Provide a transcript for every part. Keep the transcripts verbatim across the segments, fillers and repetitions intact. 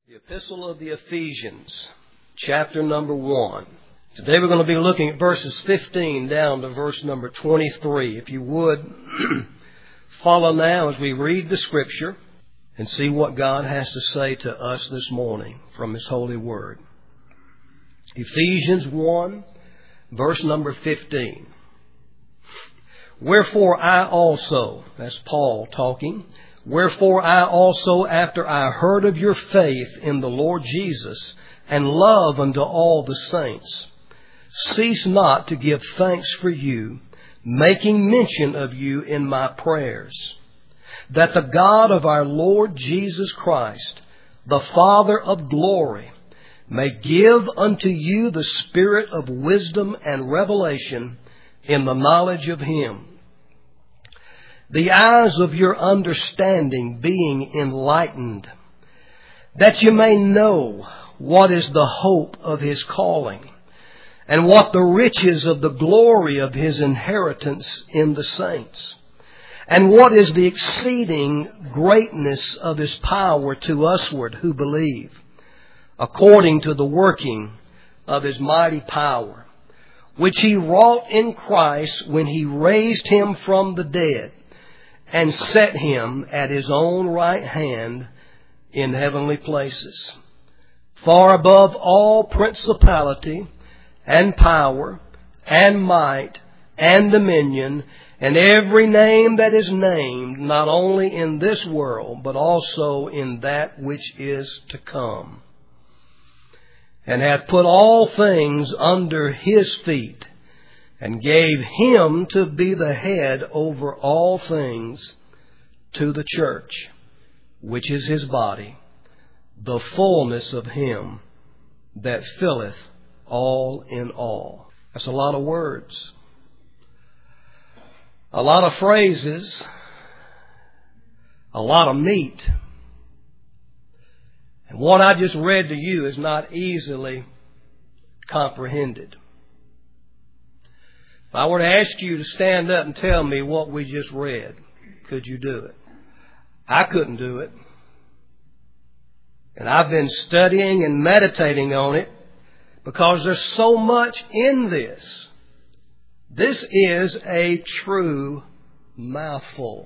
The Epistle of the Ephesians, chapter number one. Today we're going to be looking at verses fifteen down to verse number twenty-three. If you would, follow now as we read the Scripture and see what God has to say to us this morning from His holy word. Ephesians one, verse number fifteen. Wherefore I also, that's Paul talking, Wherefore I also, after I heard of your faith in the Lord Jesus, and love unto all the saints, cease not to give thanks for you, making mention of you in my prayers, that the God of our Lord Jesus Christ, the Father of glory, may give unto you the spirit of wisdom and revelation in the knowledge of Him, the eyes of your understanding being enlightened, that you may know what is the hope of His calling, and what the riches of the glory of His inheritance in the saints, and what is the exceeding greatness of His power to usward who believe, according to the working of His mighty power, which He wrought in Christ when He raised Him from the dead, and set Him at His own right hand in heavenly places, far above all principality and power and might and dominion and every name that is named, not only in this world, but also in that which is to come, and hath put all things under His feet, and gave Him to be the head over all things to the church, which is His body, the fullness of Him that filleth all in all. That's a lot of words, a lot of phrases, a lot of meat. And what I just read to you is not easily comprehended. If I were to ask you to stand up and tell me what we just read, could you do it? I couldn't do it. And I've been studying and meditating on it because there's so much in this. This is a true mouthful.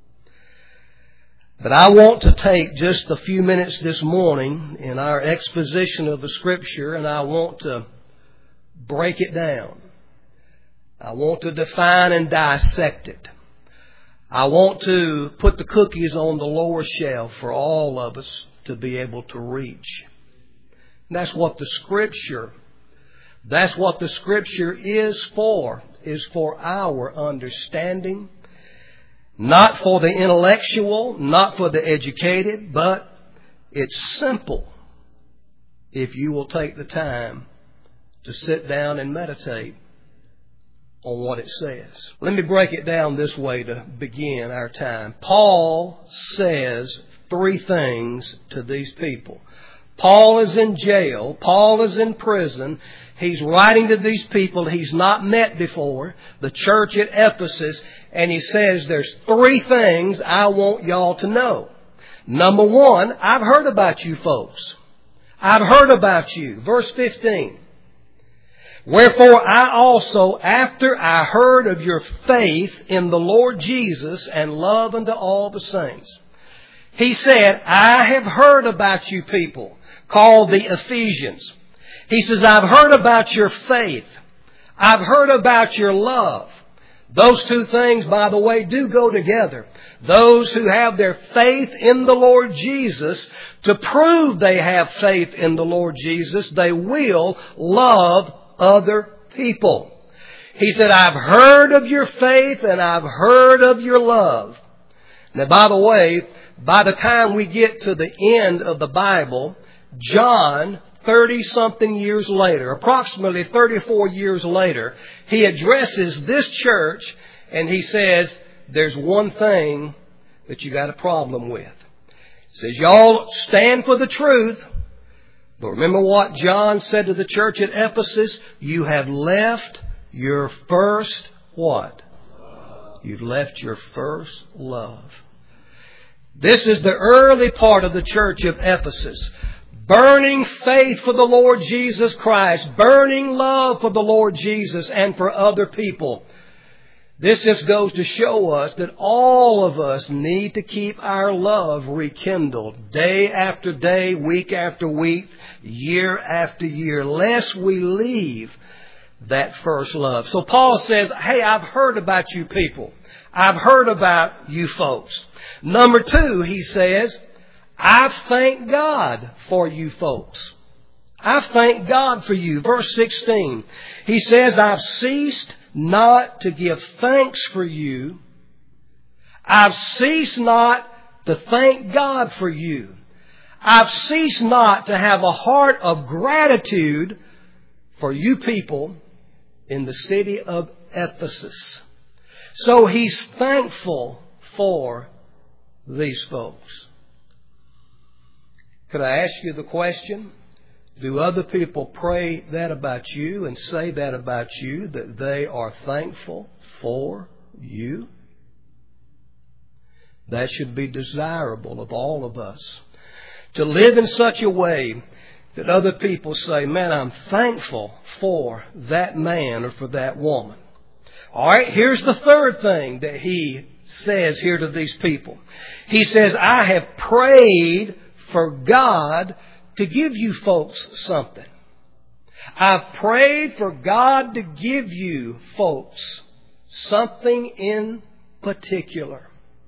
But I want to take just a few minutes this morning in our exposition of the Scripture, and I want to break it down. I want to define and dissect it. I want to put the cookies on the lower shelf for all of us to be able to reach. And that's what the Scripture, that's what the Scripture is for, is for our understanding. Not for the intellectual, not for the educated, but it's simple if you will take the time to sit down and meditate on what it says. Let me break it down this way to begin our time. Paul says three things to these people. Paul is in jail. Paul is in prison. He's writing to these people he's not met before, the church at Ephesus, and he says there's three things I want y'all to know. Number one, I've heard about you folks. I've heard about you. Verse fifteen. Wherefore I also, after I heard of your faith in the Lord Jesus and love unto all the saints. He said, I have heard about you people, called the Ephesians. He says, I've heard about your faith. I've heard about your love. Those two things, by the way, do go together. Those who have their faith in the Lord Jesus, to prove they have faith in the Lord Jesus, they will love other people. He said, I've heard of your faith and I've heard of your love. Now, by the way, by the time we get to the end of the Bible, John, thirty-something years later, approximately thirty-four years later, he addresses this church and he says, there's one thing that you got a problem with. He says, y'all stand for the truth. But remember what John said to the church at Ephesus? You have left your first what? You've left your first love. This is the early part of the church of Ephesus. burning faith for the Lord Jesus Christ, burning love for the Lord Jesus and for other people. This just goes to show us that all of us need to keep our love rekindled day after day, week after week, year after year, lest we leave that first love. So Paul says, hey, I've heard about you people. I've heard about you folks. Number two, he says, I thank God for you folks. I thank God for you. Verse sixteen, he says, I've ceased not to give thanks for you. I've ceased not to thank God for you. I've ceased not to have a heart of gratitude for you people in the city of Ephesus. So he's thankful for these folks. Could I ask you the question? Do other people pray that about you and say that about you, that they are thankful for you? That should be desirable of all of us. To live in such a way that other people say, man, I'm thankful for that man or for that woman. All right, here's the third thing that he says here to these people. He says, I have prayed for God to give you folks something. I've prayed for God to give you folks something in particular.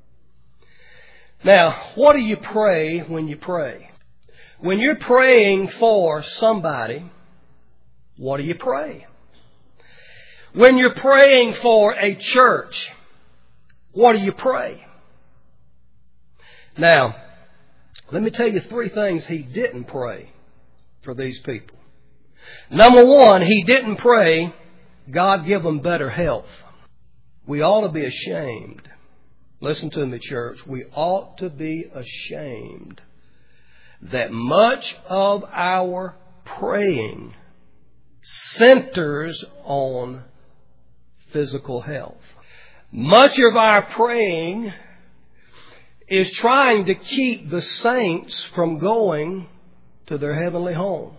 Now, what do you pray when you pray? When you're praying for somebody, what do you pray? When you're praying for a church, what do you pray? Now, let me tell you three things he didn't pray for these people. Number one, he didn't pray, God give them better health. We ought to be ashamed. Listen to me, church. We ought to be ashamed that much of our praying centers on physical health. Much of our praying is trying to keep the saints from going to their heavenly home.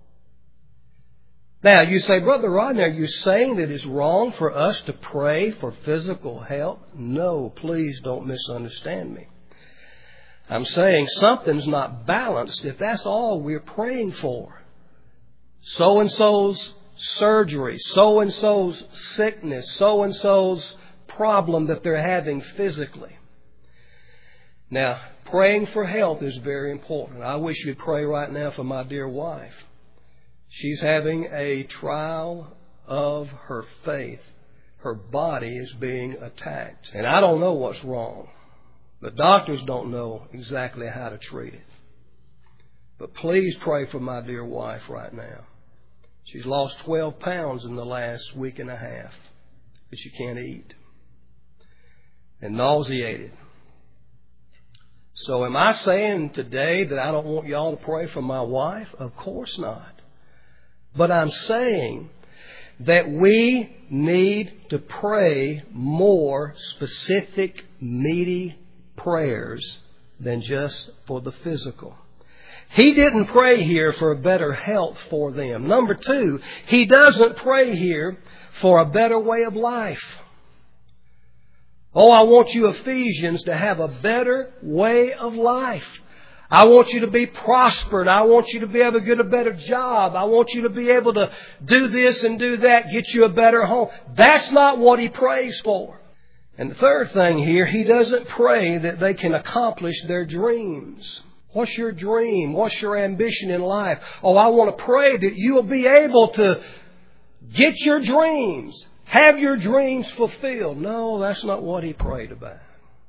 Now, you say, Brother Rodney, are you saying that it's wrong for us to pray for physical health? No, please don't misunderstand me. I'm saying something's not balanced if that's all we're praying for. So-and-so's surgery, so-and-so's sickness, so-and-so's problem that they're having physically. Now, praying for health is very important. I wish you'd pray right now for my dear wife. She's having a trial of her faith. Her body is being attacked. And I don't know what's wrong. The doctors don't know exactly how to treat it. But please pray for my dear wife right now. She's lost twelve pounds in the last week and a half because she can't eat. And nauseated. So am I saying today that I don't want y'all to pray for my wife? Of course not. But I'm saying that we need to pray more specific, meaty prayers than just for the physical. He didn't pray here for better health for them. Number two, he doesn't pray here for a better way of life. Oh, I want you Ephesians to have a better way of life. I want you to be prospered. I want you to be able to get a better job. I want you to be able to do this and do that, get you a better home. That's not what he prays for. And the third thing here, he doesn't pray that they can accomplish their dreams. What's your dream? What's your ambition in life? Oh, I want to pray that you will be able to get your dreams. Have your dreams fulfilled. No, that's not what he prayed about.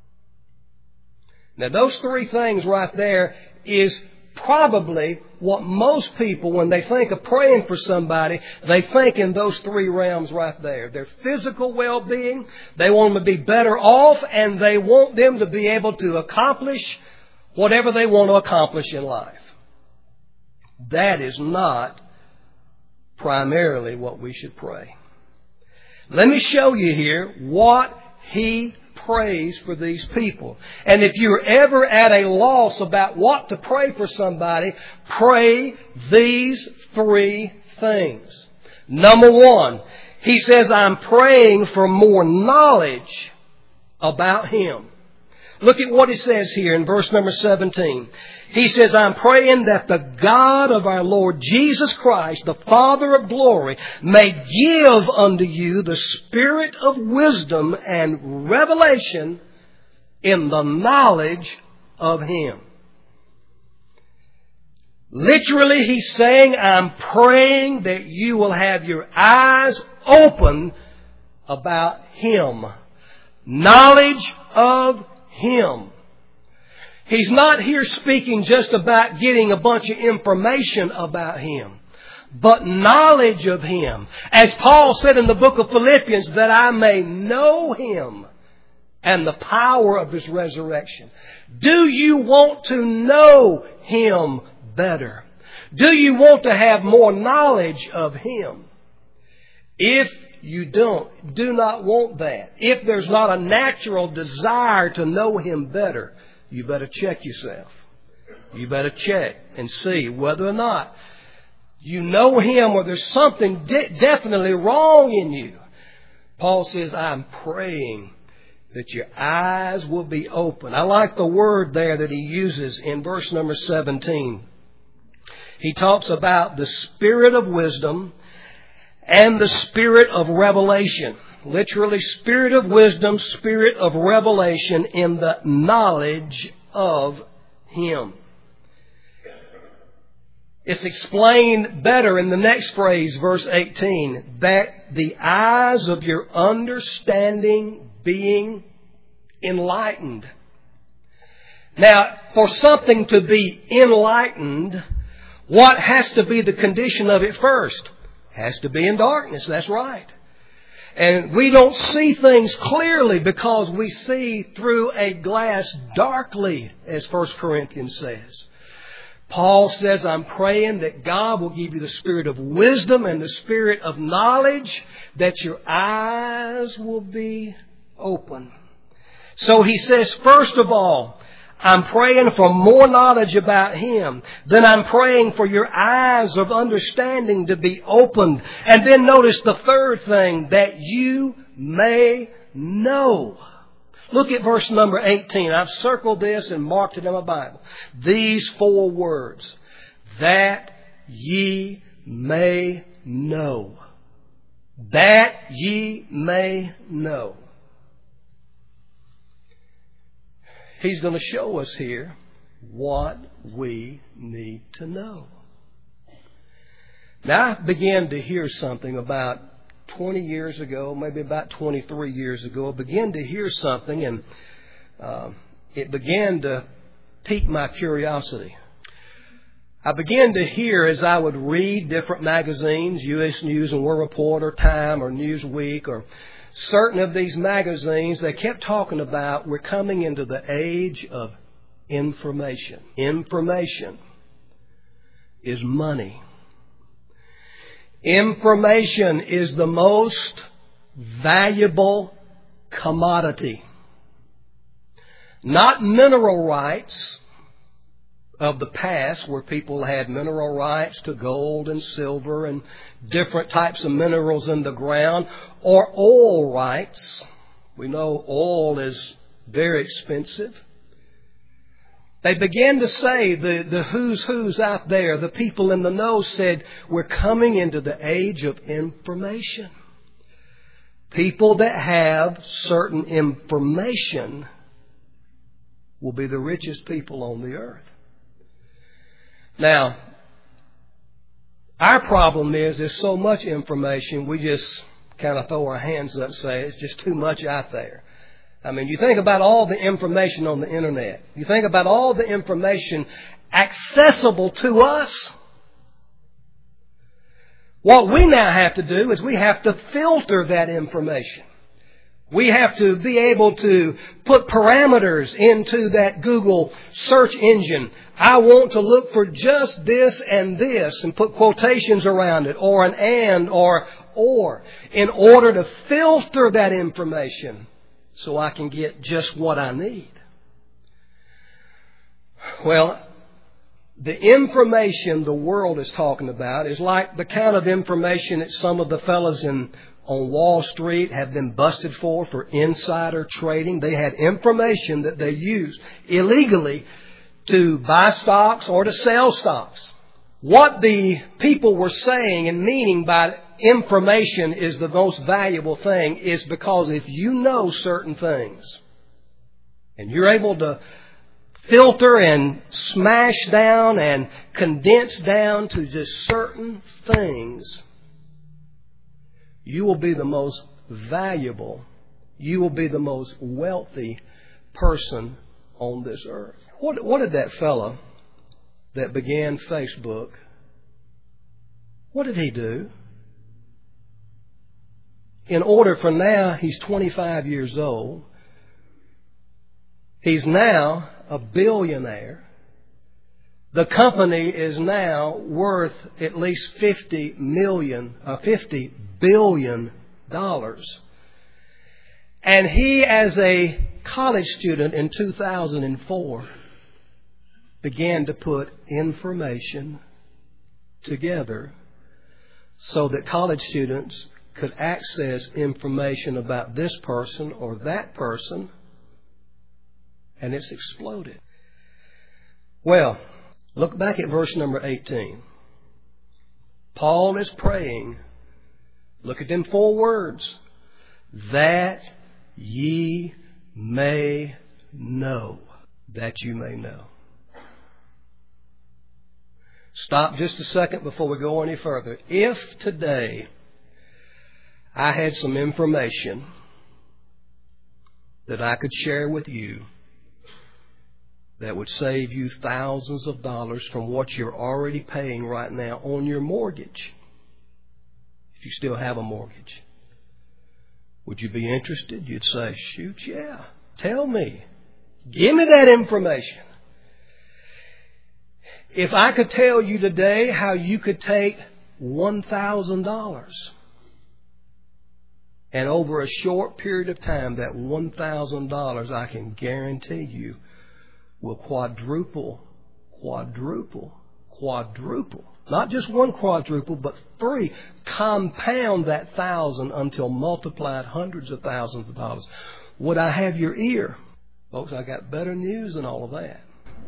Now, those three things right there is probably what most people, when they think of praying for somebody, they think in those three realms right there. Their physical well-being, they want them to be better off, and they want them to be able to accomplish whatever they want to accomplish in life. That is not primarily what we should pray. Let me show you here what he prays for these people. And if you're ever at a loss about what to pray for somebody, pray these three things. Number one, he says, I'm praying for more knowledge about Him. Look at what he says here in verse number seventeen. He says, I'm praying that the God of our Lord Jesus Christ, the Father of glory, may give unto you the spirit of wisdom and revelation in the knowledge of Him. Literally, he's saying, I'm praying that you will have your eyes open about Him. Knowledge of Him. He's not here speaking just about getting a bunch of information about Him, but knowledge of Him. As Paul said in the book of Philippians, that I may know Him and the power of His resurrection. Do you want to know Him better? Do you want to have more knowledge of Him? If you don't, do not want that, if there's not a natural desire to know Him better, you better check yourself. You better check and see whether or not you know Him or there's something de- definitely wrong in you. Paul says, I'm praying that your eyes will be open. I like the word there that he uses in verse number seventeen. He talks about the spirit of wisdom and the spirit of revelation. Literally, spirit of wisdom, spirit of revelation in the knowledge of Him. It's explained better in the next phrase, verse eighteen, that the eyes of your understanding being enlightened. Now, for something to be enlightened, what has to be the condition of it first? Has to be in darkness, that's right. And we don't see things clearly because we see through a glass darkly, as First Corinthians says. Paul says, I'm praying that God will give you the spirit of wisdom and the spirit of knowledge, that your eyes will be open. So he says, first of all, I'm praying for more knowledge about Him. Then I'm praying for your eyes of understanding to be opened. And then notice the third thing, that you may know. Look at verse number eighteen. I've circled this and marked it in my Bible. These four words, that ye may know. That ye may know. He's going to show us here what we need to know. Now, I began to hear something about twenty years ago, maybe about twenty-three years ago. I began to hear something, and uh, it began to pique my curiosity. I began to hear, as I would read different magazines, U S News and World Report or Time or Newsweek or certain of these magazines, they kept talking about we're coming into the age of information. Information is money. Information is the most valuable commodity. Not mineral rights of the past, where people had mineral rights to gold and silver and different types of minerals in the ground, or oil rights. We know oil is very expensive. They began to say, the, the who's who's out there, the people in the know said, we're coming into the age of information. People that have certain information will be the richest people on the earth. Now, our problem is there's so much information, we just kind of throw our hands up and say it's just too much out there. I mean, you think about all the information on the internet. You think about all the information accessible to us. What we now have to do is we have to filter that information. We have to be able to put parameters into that Google search engine. I want to look for just this and this and put quotations around it, or an and or or, in order to filter that information so I can get just what I need. Well, the information the world is talking about is like the kind of information that some of the fellas in on Wall Street have been busted for, for insider trading. They had information that they used illegally to buy stocks or to sell stocks. What the people were saying and meaning by information is the most valuable thing is because if you know certain things and you're able to filter and smash down and condense down to just certain things, you will be the most valuable, you will be the most wealthy person on this earth. What, what did that fella that began Facebook, what did he do? In order for now, he's twenty-five years old. He's now a billionaire. The company is now worth at least fifty million, uh, fifty billion dollars. And he, as a college student in two thousand four, began to put information together so that college students could access information about this person or that person, and it's exploded. Well, look back at verse number eighteen. Paul is praying. Look at them four words. That ye may know. That you may know. Stop just a second before we go any further. If today I had some information that I could share with you that would save you thousands of dollars from what you're already paying right now on your mortgage, if you still have a mortgage, would you be interested? You'd say, shoot, yeah, tell me. Give me that information. If I could tell you today how you could take one thousand dollars and over a short period of time, that one thousand dollars, I can guarantee you, will quadruple, quadruple, quadruple. Not just one quadruple, but three. Compound that thousand until multiplied hundreds of thousands of dollars. Would I have your ear? Folks, I got better news than all of that.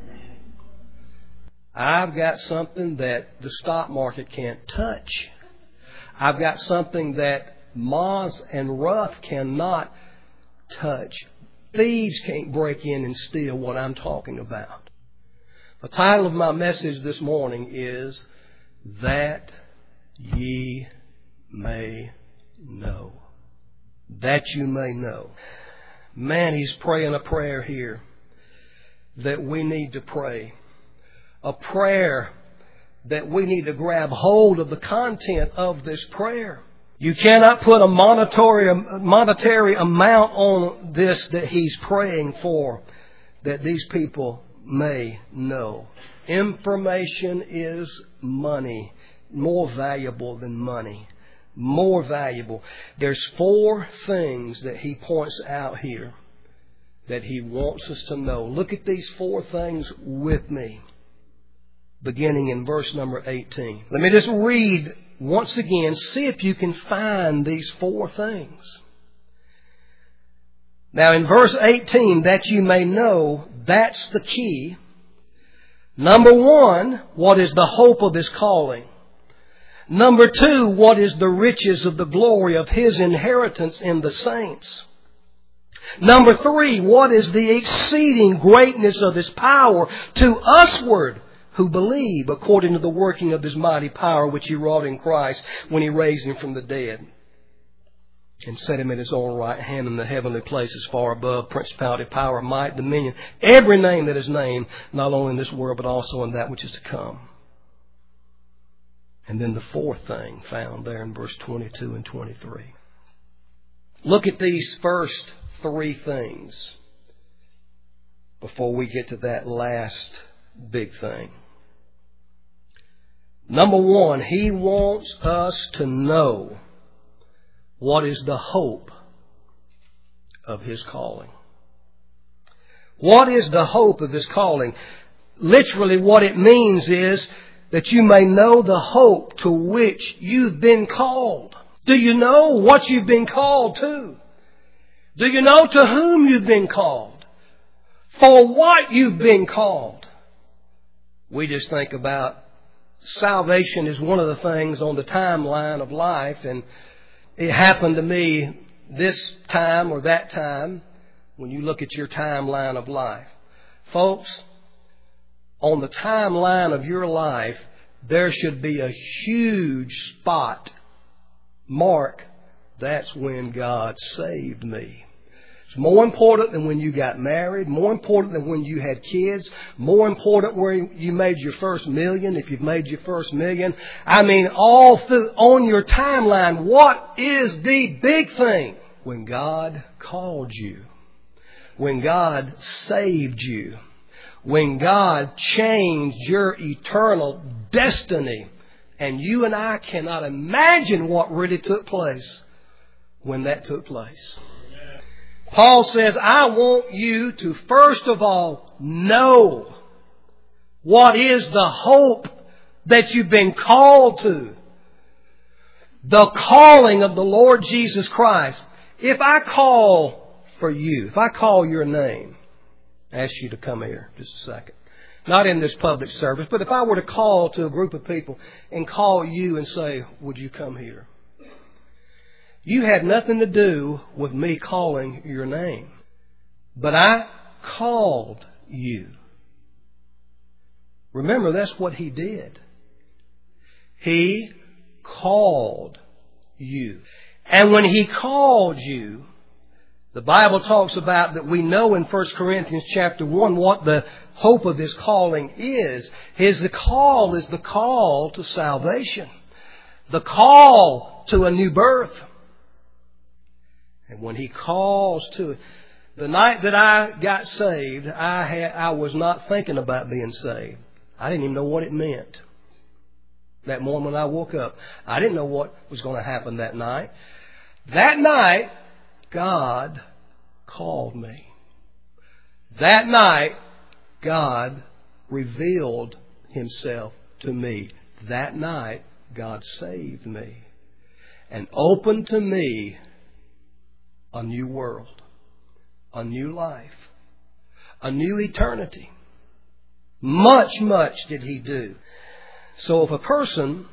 I've got something that the stock market can't touch. I've got something that Moz and Ruff cannot touch. Thieves can't break in and steal what I'm talking about. The title of my message this morning is That Ye May Know. That you may know. Man, he's praying a prayer here that we need to pray. A prayer that we need to grab hold of the content of this prayer. You cannot put a monetary, monetary amount on this that he's praying for, that these people may know. Information is money, more valuable than money, more valuable. There's four things that he points out here that he wants us to know. Look at these four things with me, beginning in verse number eighteen. Let me just read once again, see if you can find these four things. Now in verse eighteen, that you may know, that's the key. Number one, what is the hope of his calling? Number two, what is the riches of the glory of his inheritance in the saints? Number three, what is the exceeding greatness of his power to usward who believe, according to the working of his mighty power which he wrought in Christ when he raised him from the dead and set him at his own right hand in the heavenly places far above principality, power, might, dominion, every name that is named, not only in this world but also in that which is to come. And then the fourth thing found there in verse twenty-two and twenty-three. Look at these first three things before we get to that last big thing. Number one, he wants us to know what is the hope of His calling. What is the hope of His calling? Literally what it means is that you may know the hope to which you've been called. Do you know what you've been called to? Do you know to whom you've been called? For what you've been called? We just think about salvation is one of the things on the timeline of life, and it happened to me this time or that time when you look at your timeline of life. Folks, on the timeline of your life, there should be a huge spot mark. That's when God saved me. It's more important than when you got married, more important than when you had kids, more important where you made your first million, if you've made your first million. I mean, all through, on your timeline, what is the big thing? When God called you, when God saved you, when God changed your eternal destiny. And you and I cannot imagine what really took place when that took place. Paul says, I want you to first of all know what is the hope that you've been called to. The calling of the Lord Jesus Christ. If I call for you, if I call your name, I ask you to come here just a second. Not in this public service, but if I were to call to a group of people and call you and say, would you come here? You had nothing to do with me calling your name. But I called you. Remember, that's what He did. He called you. And when He called you, the Bible talks about that we know in First Corinthians chapter one what the hope of His calling is. His the call is the call to salvation. The call to a new birth. And when He calls to it, the night that I got saved, I had, I was not thinking about being saved. I didn't even know what it meant. That morning when I woke up, I didn't know what was going to happen that night. That night, God called me. That night, God revealed Himself to me. That night, God saved me and opened to me a new world, a new life, a new eternity. Much, much did He do. So if a person,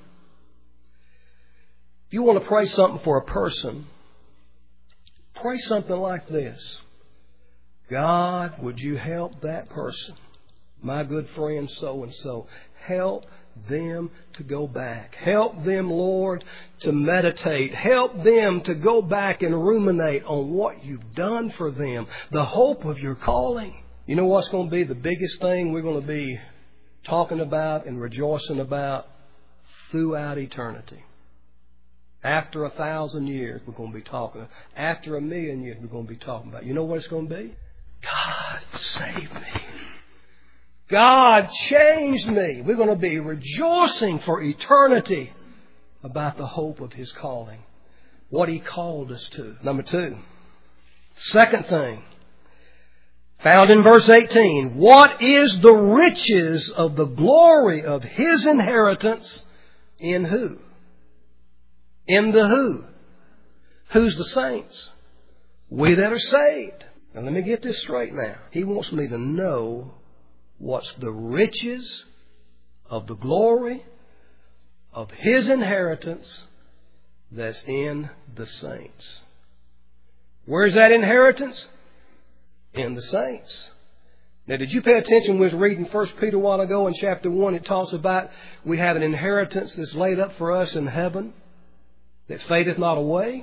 if you want to pray something for a person, pray something like this. God, would you help that person, my good friend so-and-so, help them to go back. Help them, Lord, to meditate. Help them to go back and ruminate on what you've done for them. The hope of your calling. You know what's going to be the biggest thing we're going to be talking about and rejoicing about throughout eternity? After a thousand years, we're going to be talking. After a million years, we're going to be talking about. You know what it's going to be? God saved me. God changed me. We're going to be rejoicing for eternity about the hope of His calling. What He called us to. Number two. Second thing. Found in verse eighteen. What is the riches of the glory of His inheritance in who? In the who? Who's the saints? We that are saved. Now let me get this straight now. He wants me to know what's the riches of the glory of His inheritance that's in the saints. Where's that inheritance? In the saints. Now, did you pay attention when we was reading First Peter a while ago in chapter one? It talks about we have an inheritance that's laid up for us in heaven that fadeth not away.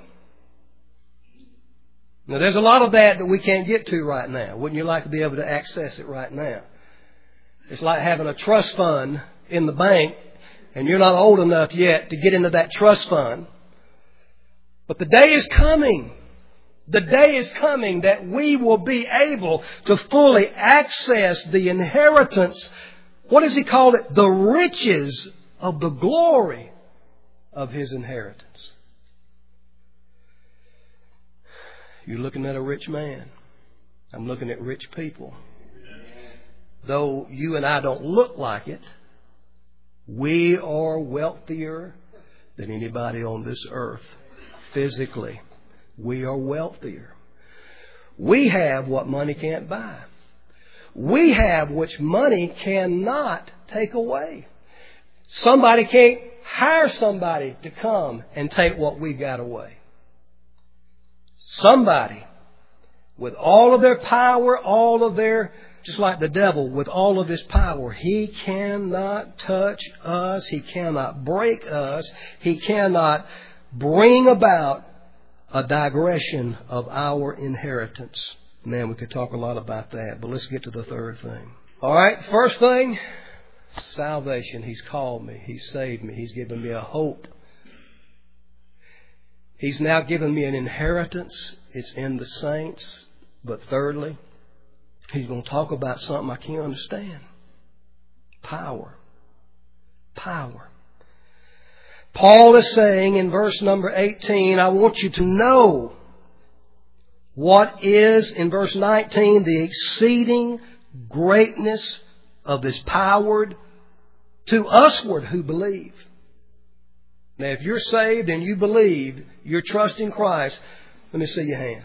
Now, there's a lot of that that we can't get to right now. Wouldn't you like to be able to access it right now? It's like having a trust fund in the bank and you're not old enough yet to get into that trust fund. But the day is coming. The day is coming that we will be able to fully access the inheritance. What does He call it? The riches of the glory of His inheritance. You're looking at a rich man. I'm looking at rich people. Though you and I don't look like it, we are wealthier than anybody on this earth. Physically, we are wealthier. We have what money can't buy. We have which money cannot take away. Somebody can't hire somebody to come and take what we got away. Somebody with all of their power, all of their, just like the devil, with all of his power, he cannot touch us. He cannot break us. He cannot bring about a digression of our inheritance. Man, we could talk a lot about that, but let's get to the third thing. All right, first thing, salvation. He's called me. He's saved me. He's given me a hope. He's now given me an inheritance. It's in the saints. But thirdly, he's going to talk about something I can't understand. Power. Power. Paul is saying in verse number eighteen, I want you to know what is, in verse nineteen, the exceeding greatness of His power to usward who believe. Now, if you're saved and you believe, you're trusting Christ, let me see your hand.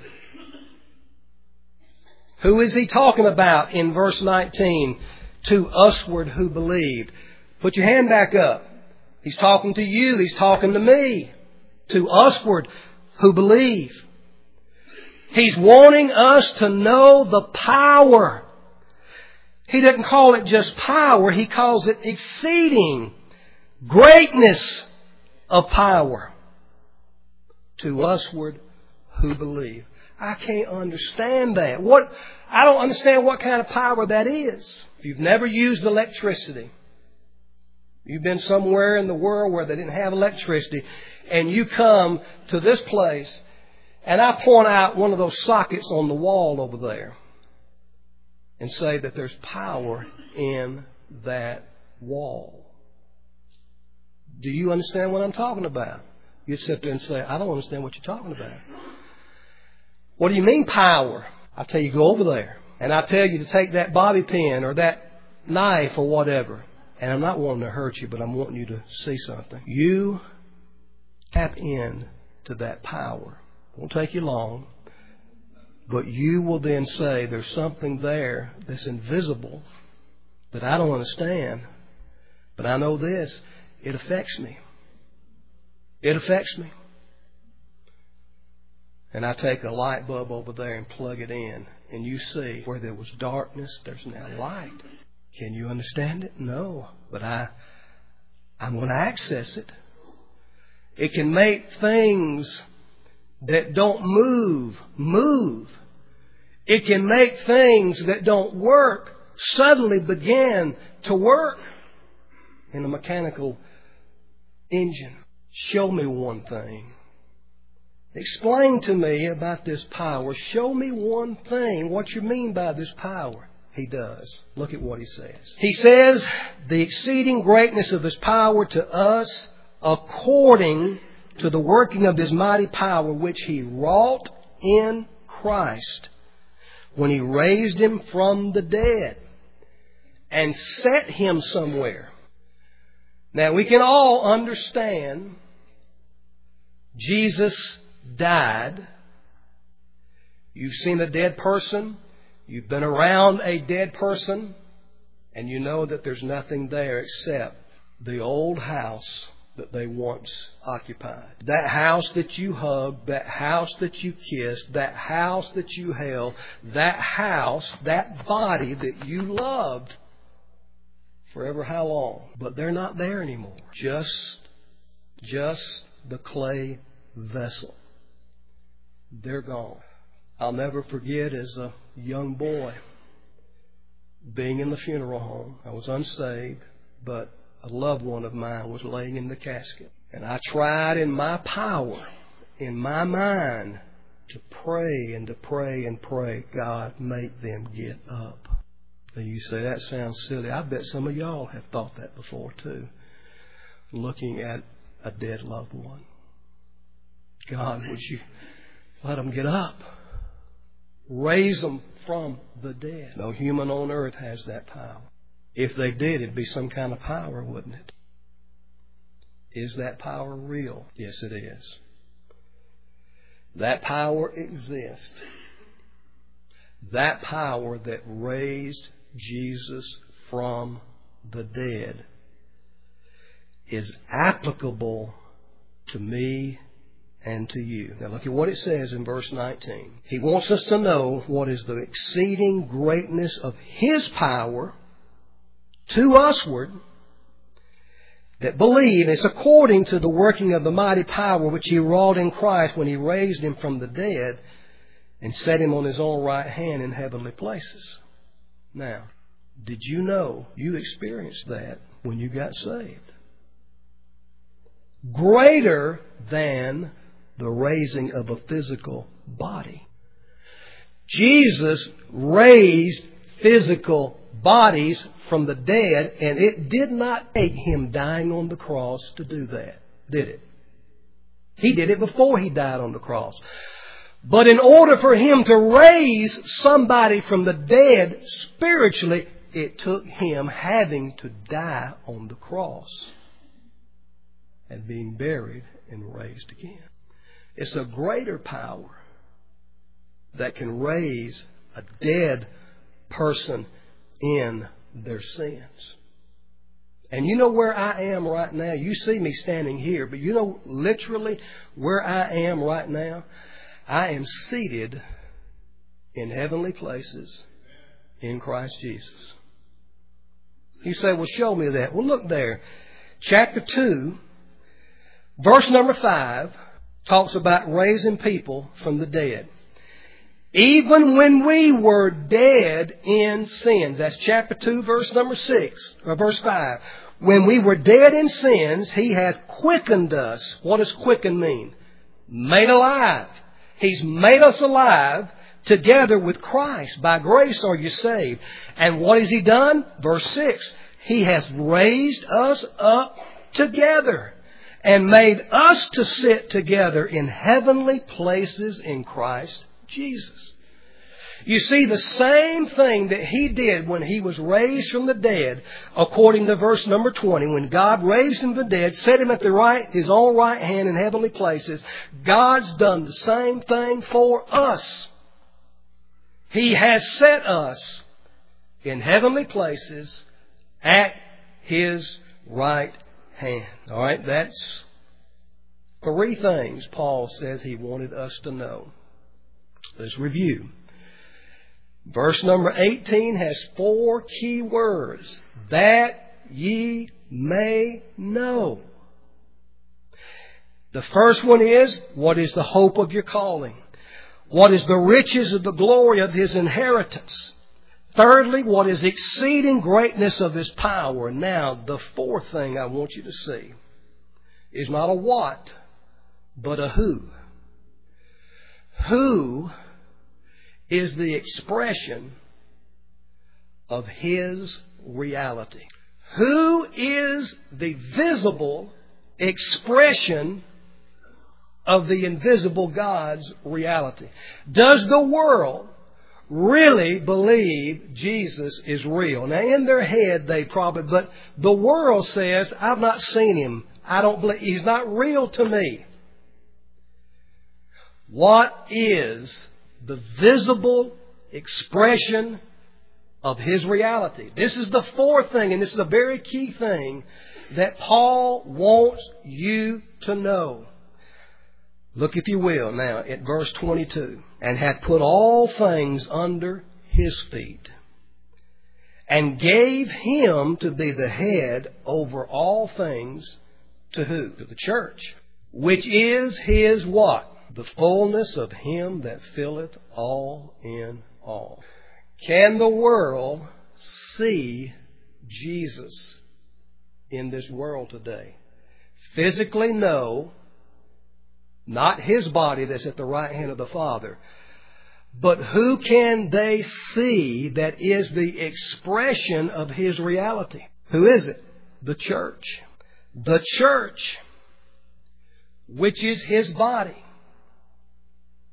Who is he talking about in verse nineteen? To usward who believe. Put your hand back up. He's talking to you. He's talking to me. To usward who believe. He's wanting us to know the power. He doesn't call it just power. He calls it exceeding greatness of power. To usward who believe. I can't understand that. What? I don't understand what kind of power that is. If you've never used electricity, you've been somewhere in the world where they didn't have electricity, and you come to this place, and I point out one of those sockets on the wall over there and say that there's power in that wall. Do you understand what I'm talking about? You'd sit there and say, I don't understand what you're talking about. What do you mean power? I tell you, go over there. And I tell you to take that bobby pin or that knife or whatever. And I'm not wanting to hurt you, but I'm wanting you to see something. You tap in to that power. It won't take you long. But you will then say, there's something there that's invisible that I don't understand. But I know this. It affects me. It affects me. And I take a light bulb over there and plug it in. And you see where there was darkness, there's now light. Can you understand it? No. But I, I'm going to access it. It can make things that don't move, move. It can make things that don't work suddenly begin to work in a mechanical engine. Show me one thing. Explain to me about this power. Show me one thing. What you mean by this power? He does. Look at what he says. He says, the exceeding greatness of His power to us according to the working of His mighty power, which He wrought in Christ when He raised Him from the dead and set Him somewhere. Now, we can all understand Jesus died. You've seen a dead person. You've been around a dead person. And you know that there's nothing there except the old house that they once occupied. That house that you hugged, that house that you kissed, that house that you held, that house, that body that you loved forever how long? But they're not there anymore. Just, just the clay vessel. They're gone. I'll never forget as a young boy being in the funeral home. I was unsaved, but a loved one of mine was laying in the casket. And I tried in my power, in my mind, to pray and to pray and pray, God, make them get up. And you say, that sounds silly. I bet some of y'all have thought that before too. Looking at a dead loved one. God, would you let them get up? raise them from the dead. No human on earth has that power. If they did, it'd be some kind of power, wouldn't it? Is that power real? Yes, it is. That power exists. That power that raised Jesus from the dead is applicable to me and to you. Now look at what it says in verse nineteen. He wants us to know what is the exceeding greatness of His power to usward that believe. It's according to the working of the mighty power which He wrought in Christ when He raised Him from the dead and set Him on His own right hand in heavenly places. Now, did you know you experienced that when you got saved? Greater than the raising of a physical body. Jesus raised physical bodies from the dead, and it did not take Him dying on the cross to do that, did it? He did it before He died on the cross. But in order for Him to raise somebody from the dead spiritually, it took Him having to die on the cross and being buried and raised again. It's a greater power that can raise a dead person in their sins. And you know where I am right now? You see me standing here, but you know literally where I am right now? I am seated in heavenly places in Christ Jesus. You say, well, show me that. Well, look there. Chapter two, verse number five, talks about raising people from the dead. Even when we were dead in sins. That's chapter two, verse number six, or verse five. When we were dead in sins, He hath quickened us. What does quicken mean? Made alive. He's made us alive together with Christ. By grace are you saved. And what has He done? Verse six. He has raised us up together and made us to sit together in heavenly places in Christ Jesus. You see, the same thing that He did when He was raised from the dead, according to verse number twenty, when God raised Him from the dead, set Him at the right, His own right hand in heavenly places, God's done the same thing for us. He has set us in heavenly places at His right hand. All right, that's three things Paul says he wanted us to know. Let's review. Verse number eighteen has four key words. That ye may know. The first one is, what is the hope of your calling? What is the riches of the glory of His inheritance? Thirdly, what is exceeding greatness of His power? Now, the fourth thing I want you to see is not a what, but a who. Who is the expression of His reality? Who is the visible expression of the invisible God's reality? Does the world really believe Jesus is real? Now, in their head, they probably, but the world says, I've not seen Him. I don't believe, He's not real to me. What is the visible expression of His reality? This is the fourth thing, and this is a very key thing that Paul wants you to know. Look, if you will, now at verse twenty-two. And hath put all things under His feet, and gave Him to be the head over all things to who? To the church. Which is His what? The fullness of Him that filleth all in all. Can the world see Jesus in this world today? Physically, no. Not His body that's at the right hand of the Father. But who can they see that is the expression of His reality? Who is it? The church. The church, which is His body.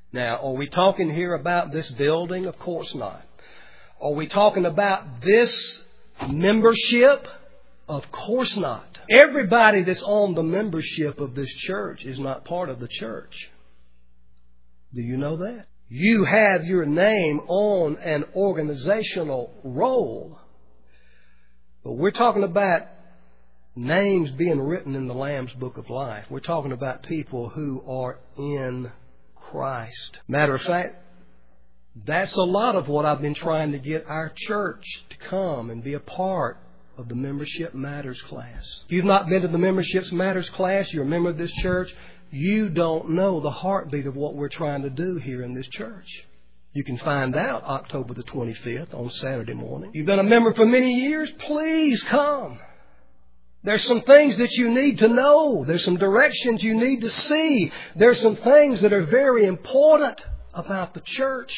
Now, are we talking here about this building? Of course not. Are we talking about this membership? Of course not. Everybody that's on the membership of this church is not part of the church. Do you know that? You have your name on an organizational roll. But we're talking about names being written in the Lamb's Book of Life. We're talking about people who are in Christ. Matter of fact, that's a lot of what I've been trying to get our church to come and be a part of the Membership Matters class. If you've not been to the Membership Matters class, you're a member of this church, you don't know the heartbeat of what we're trying to do here in this church. You can find out October the twenty-fifth on Saturday morning. You've been a member for many years, please come. There's some things that you need to know. There's some directions you need to see. There's some things that are very important about the church.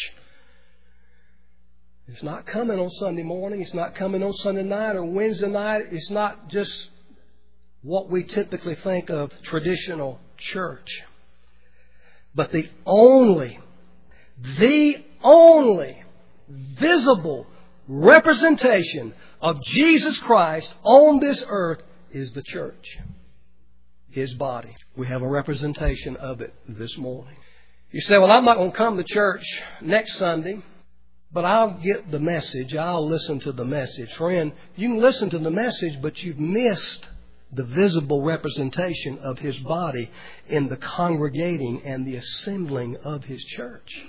It's not coming on Sunday morning. It's not coming on Sunday night or Wednesday night. It's not just what we typically think of traditional church. But the only, the only visible representation of Jesus Christ on this earth is the church, His body. We have a representation of it this morning. You say, well, I'm not going to come to church next Sunday, but I'll get the message. I'll listen to the message. Friend, you can listen to the message, but you've missed the visible representation of His body in the congregating and the assembling of His church.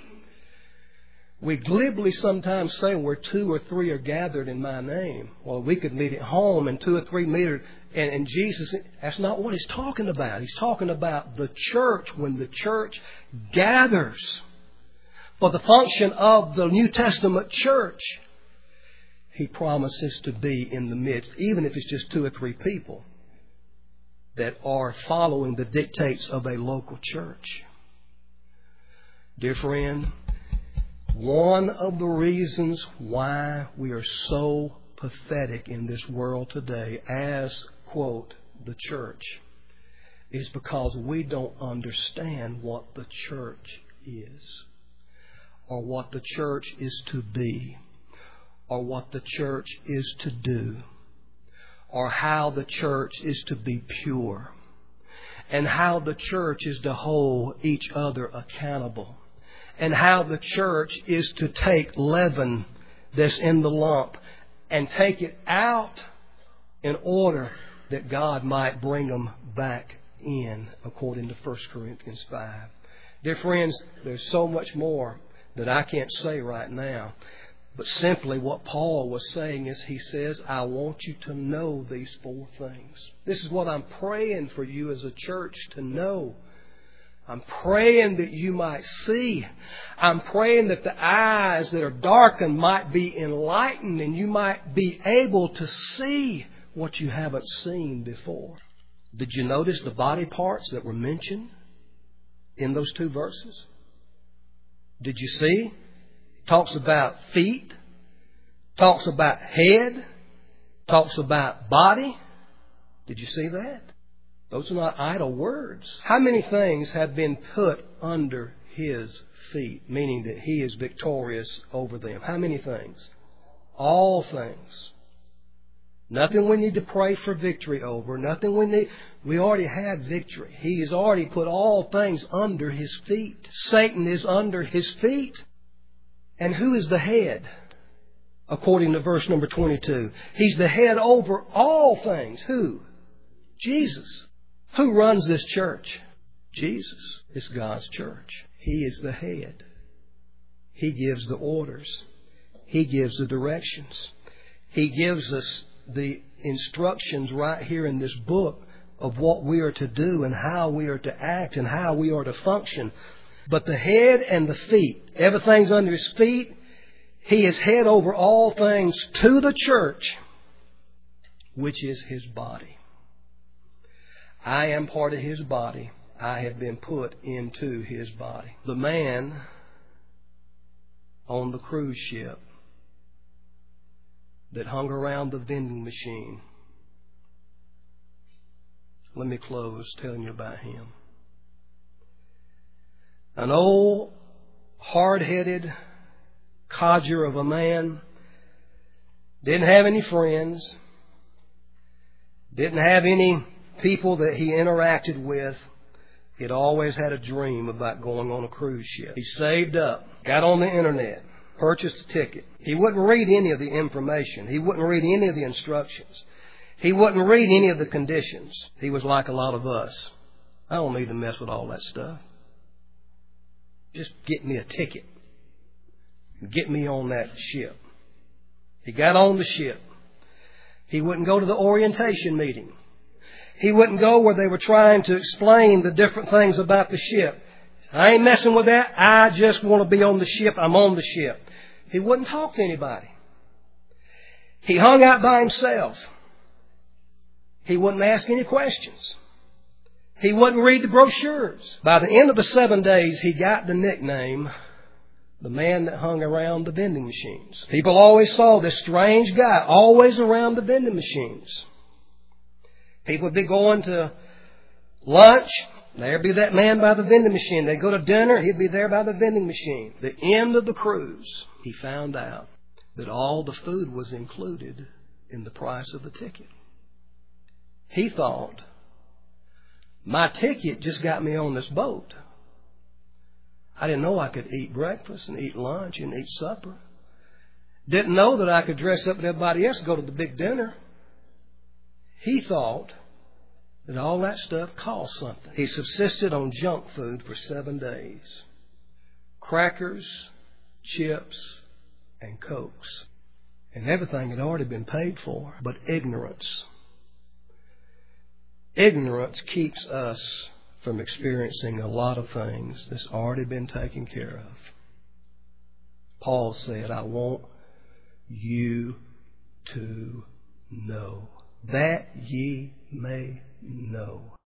We glibly sometimes say where two or three are gathered in my name. Well, we could meet at home and two or three meet. And, and Jesus, that's not what He's talking about. He's talking about the church when the church gathers for the function of the New Testament church. He promises to be in the midst, even if it's just two or three people that are following the dictates of a local church. Dear friend, one of the reasons why we are so pathetic in this world today as, quote, the church, is because we don't understand what the church is, or what the church is to be, or what the church is to do, or how the church is to be pure, and how the church is to hold each other accountable, and how the church is to take leaven that's in the lump and take it out in order that God might bring them back in, according to First Corinthians five. Dear friends, there's so much more that I can't say right now. But simply what Paul was saying is, he says, I want you to know these four things. This is what I'm praying for you as a church to know. I'm praying that you might see. I'm praying that the eyes that are darkened might be enlightened and you might be able to see what you haven't seen before. Did you notice the body parts that were mentioned in those two verses? Did you see? It talks about feet, talks about head, talks about body. Did you see that? Those are not idle words. How many things have been put under His feet, meaning that He is victorious over them? How many things? All things. Nothing we need to pray for victory over. Nothing we need. We already had victory. He has already put all things under His feet. Satan is under His feet. And who is the head? According to verse number twenty-two. He's the head over all things. Who? Jesus. Who runs this church? Jesus. It's God's church. He is the head. He gives the orders. He gives the directions. He gives us the instructions right here in this book of what we are to do and how we are to act and how we are to function. But the head and the feet, everything's under His feet. He is head over all things to the church, which is His body. I am part of His body. I have been put into His body. The man on the cruise ship that hung around the vending machine. Let me close telling you about him. An old hard-headed codger of a man, didn't have any friends, didn't have any people that he interacted with. He'd always had a dream about going on a cruise ship. He saved up, got on the internet, purchased a ticket. He wouldn't read any of the information. He wouldn't read any of the instructions. He wouldn't read any of the conditions. He was like a lot of us. I don't need to mess with all that stuff. Just get me a ticket. Get me on that ship. He got on the ship. He wouldn't go to the orientation meeting. He wouldn't go where they were trying to explain the different things about the ship. I ain't messing with that. I just want to be on the ship. I'm on the ship. He wouldn't talk to anybody. He hung out by himself. He wouldn't ask any questions. He wouldn't read the brochures. By the end of the seven days, he got the nickname, the man that hung around the vending machines. People always saw this strange guy always around the vending machines. People would be going to lunch. There'd be that man by the vending machine. They'd go to dinner. He'd be there by the vending machine. The end of the cruise, he found out that all the food was included in the price of the ticket. He thought, my ticket just got me on this boat. I didn't know I could eat breakfast and eat lunch and eat supper. Didn't know that I could dress up with everybody else and go to the big dinner. He thought that all that stuff cost something. He subsisted on junk food for seven days. Crackers, chips, and Cokes. And everything had already been paid for. But ignorance. Ignorance keeps us from experiencing a lot of things that's already been taken care of. Paul said, I want you to know that ye may know.